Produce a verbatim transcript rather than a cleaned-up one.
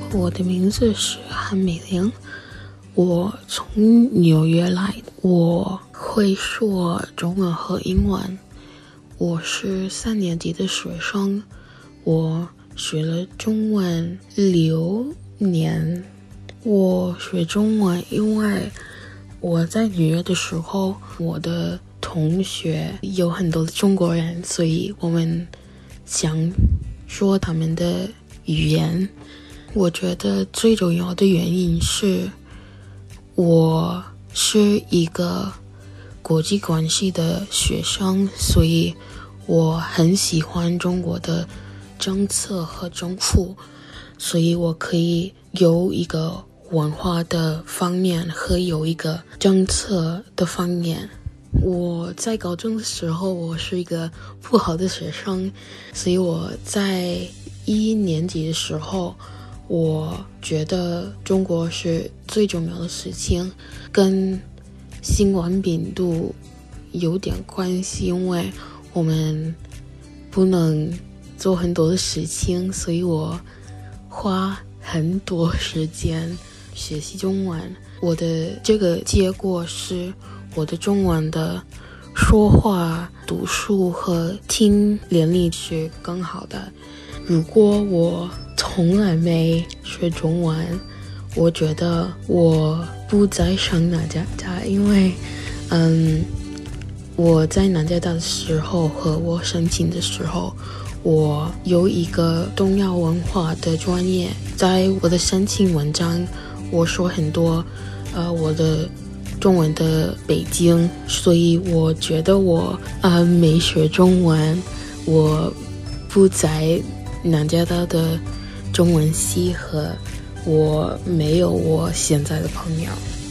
我的名字是韩美玲，我从纽约来，我会说中文和英文。我是三年级的学生，我学了中文六年。我学中文，因为我在纽约的时候，我的同学有很多的中国人，所以我们想说他们的语言。我觉得最重要的原因是我是一个国际关系的学生，所以我很喜欢中国的政策和政府，所以我可以有一个文化的方面和有一个政策的方面。我在高中的时候，我是一个不好的学生，所以我在一年级的时候，我觉得中国是最重要的事情，跟新冠病毒有点关系，因为我们不能做很多的事情，所以我花很多时间学习中文。我的这个结果是我的中文的说话、读书和听能力是更好的。如果我从来没学中文，我觉得我不再上南加大，因为嗯，我在南加大的时候和我申请的时候，我有一个东亚文化的专业，在我的申请文章我说很多呃我的中文的背景，所以我觉得我呃没学中文，我不在南加大的中文系和我没有我现在的朋友。